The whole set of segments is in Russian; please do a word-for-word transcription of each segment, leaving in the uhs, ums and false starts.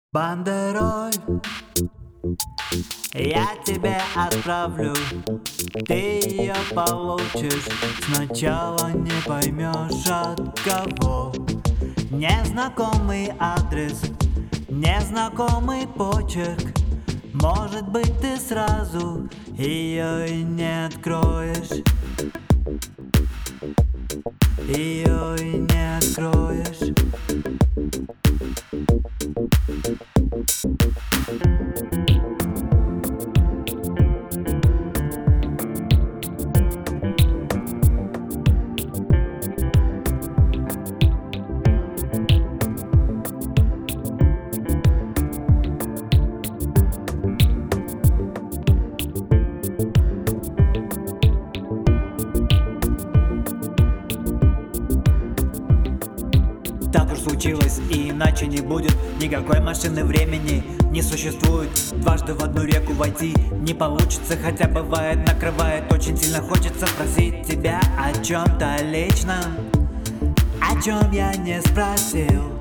Бандероль, я тебе отправлю, ты ее получишь. Сначала не поймешь от кого. Незнакомый адрес, незнакомый почерк. Может быть, ты сразу ее и не откроешь. Ее и не откроешь. Так уж случилось, и иначе не будет. Никакой машины времени не существует. Дважды в одну реку войти не получится, хотя бывает накрывает. Очень сильно хочется спросить тебя о чем-то личном, о чем я не спросил,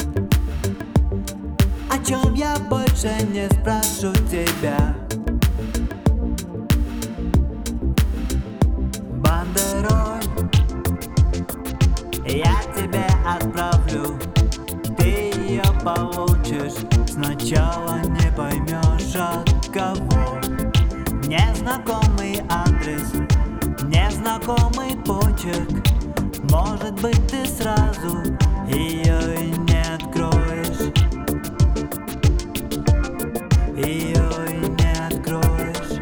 о чем я больше не спрошу тебя. Бандероль, я тебе отправлю, ты ее получишь. Сначала не поймешь от кого. Незнакомый адрес, незнакомый почерк. Может быть, ты сразу ее и не откроешь. Ее и не откроешь.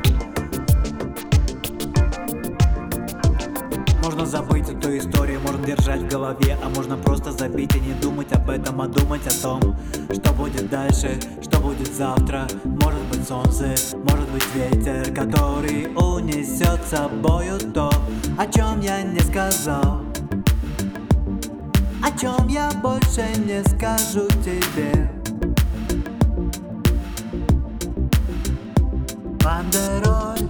Можно забыть эту историю, можно держать в голове, а можно просто забить и не думать об этом, а думать о том, что будет дальше, что будет завтра. Может быть солнце, может быть ветер, который унесет с собою то, о чем я не сказал, о чем я больше не скажу тебе. Бандероль,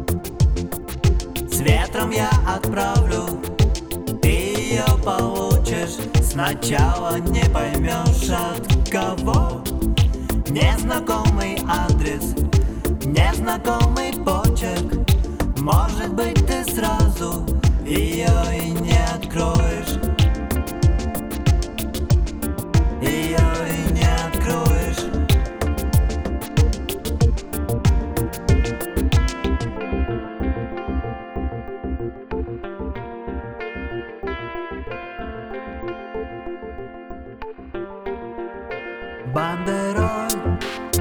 с ветром я отправлю, ты ее получишь. Сначала не поймешь от кого. Незнакомый адрес, незнакомый почерк. Может быть, ты сразу ее и не откроешь. Ее и не откроешь. Бандероль,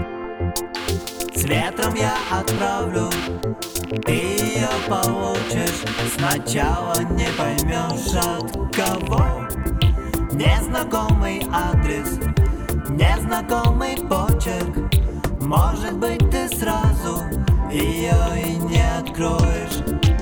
с ветром я отправлю, ты ее получишь. Сначала не поймешь от кого. Незнакомый адрес, незнакомый почерк. Может быть, ты сразу ее и не откроешь.